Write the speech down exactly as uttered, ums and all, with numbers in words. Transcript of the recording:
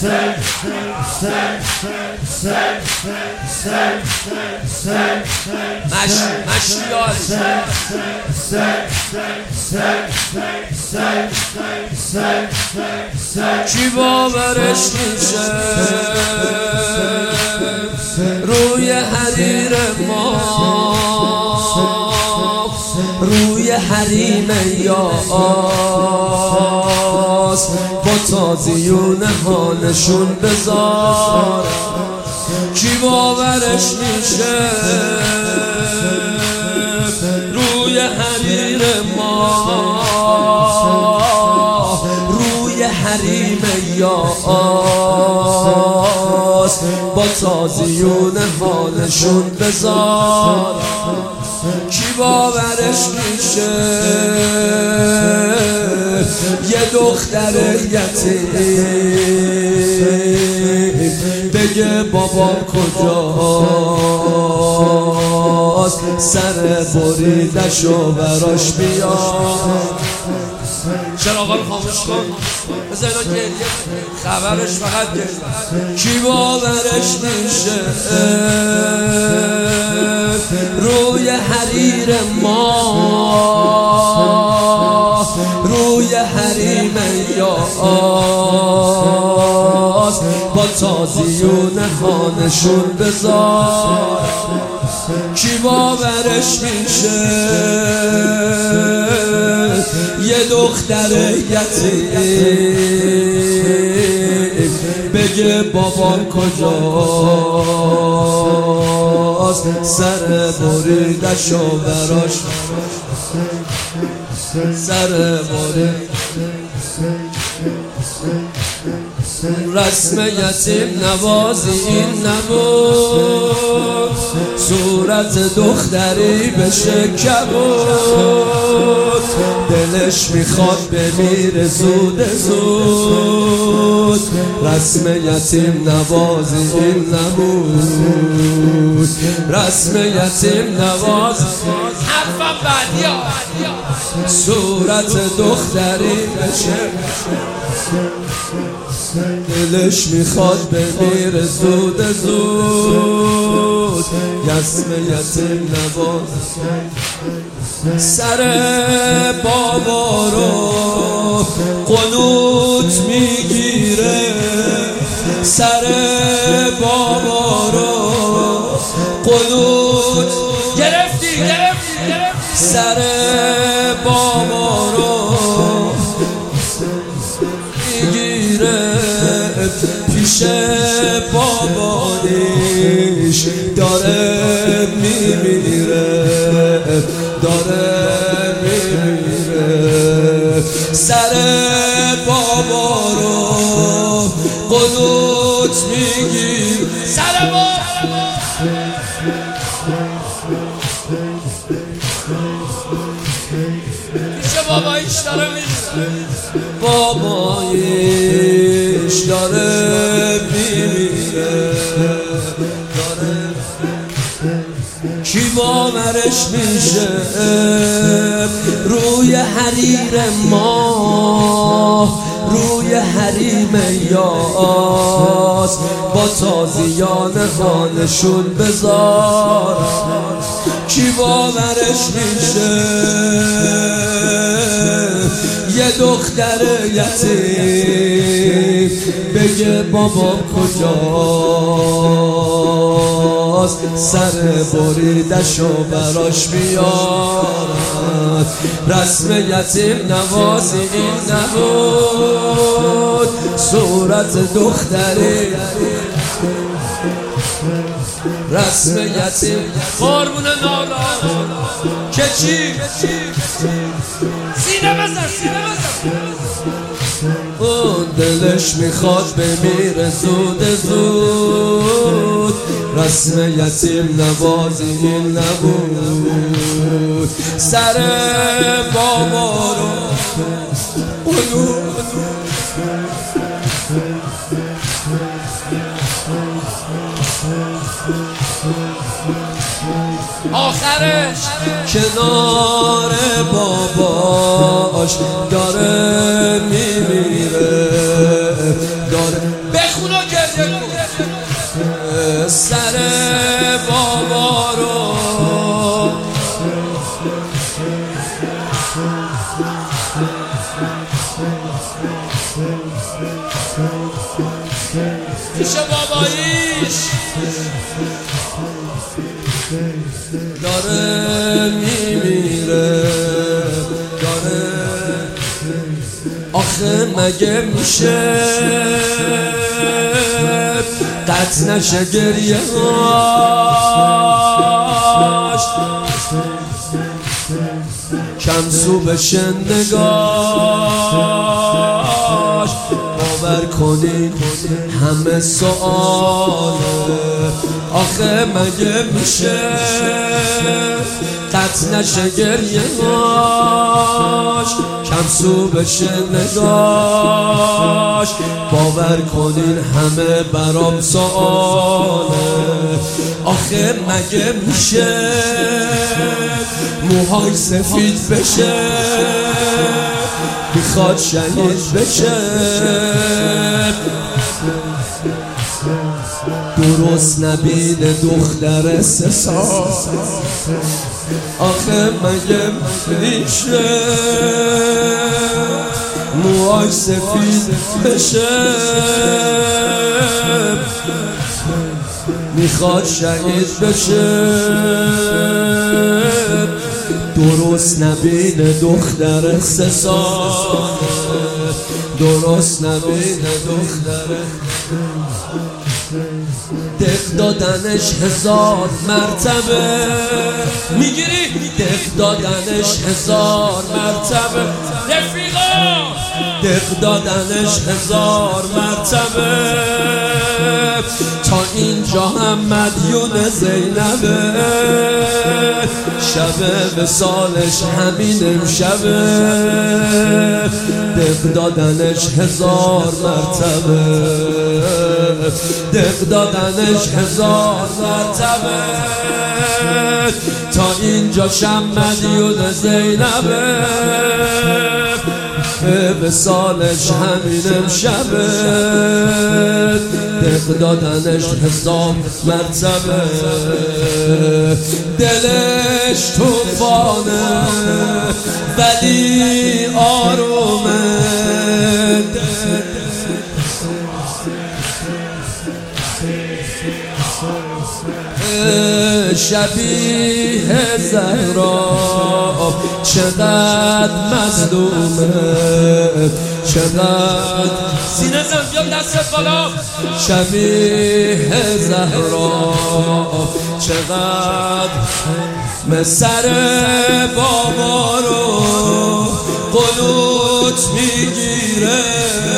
کی باورش میشه روی حریر ما، روی حریم یاس با تازیون حالشون بذار. کی باورش میشه روی حریر ما، روی حریم یاس با تازیون حالشون بذار. کی باورش میشه یه دختر یتیم بگه بابام کجاست، سر بریدشو براش بیار. چراغا رو خاموش کن، بذار اینا گریه خبرش فقط گریه. کی باورش میشه روی حریر ما، روی حریم یاس با تازیون خانشون بذار. کی باورش میشه یه دختر یتیم بگه بابام کجاست، سر بریدشو براش، سر برید. رسم یتیم نوازی این نبود، صورت دختری بشه کبود. دلش میخواد بمیره زود زود، رسم یتیم نوازی این نبود، رسم یتیم نوازی. حرفم بعدیا صورت دختری بشه، دلش میخواد بمیره زود زود، رسم یتیم نواز. سر بابا رو قنوت میگیره، سر بابا رو قنوت گرفتی گرفتی، سر بابا رو میگیره، پیش بابانیش داره میمیره، داره میمیره. سر بابا رو قنوت میگیر، سر بابا پیش بابایش داره میمیره، بابایش داره میمیره، داره. کی باورش میشه روی حریر ما، روی حریم یاس با تازیان خانشون بذار. کی باورش میشه یه دختر یتیم بگه بابام کجاست، سر بریدشو براش بیارد. رسم یتیم نوازی این نبود، صورت دختری رسم یتیم. قربون نالا که چی سینه بزن، سینه بزن. اون دلش میخواد بمیره زود زود، رسم یتیم نوازی این نبود. سر بابا رو قنوت آخرش کنار باباش داره میمیره، داره بخونا گریه کن سر بابا رو پیش باباییش داره میمیره داره آخه مگه میشه قطع نشه گریه هاش کم سو بشه نگاش باور کنین همه سؤاله آخه مگه میشه قطع نشه گریه هاش کم سو بشه نگاش باور کنین همه برام سؤاله آخه مگه میشه موهای سفید بشه میخواد شهید بشه درست نبینه دختر سه سال آخه مگه میشه موهای سفید بشه میخواد شهید بشه درست نبینه دختر سه سال درست نبینه دختر دق دادنش هزار مرتبه میگیری دق دادنش هزار مرتبه رفیقا دق دادنش هزار مرتبه تا اینجا هم مدیون زینبه شب وصالش همین امشبه دق دادنش هزار مرتبه دق دادنش هزار مرتبه تا اینجا شم مدیون زینبه وصالش همین امشبه دق دادنش هزار مرتبه دلش توفانه ولی آرومه شبیه زهرا چقدر مظلومه چقدر سینه زن بیام دستت بالا شبیه زهرا چقدر سر بابا رو قنوت میگیره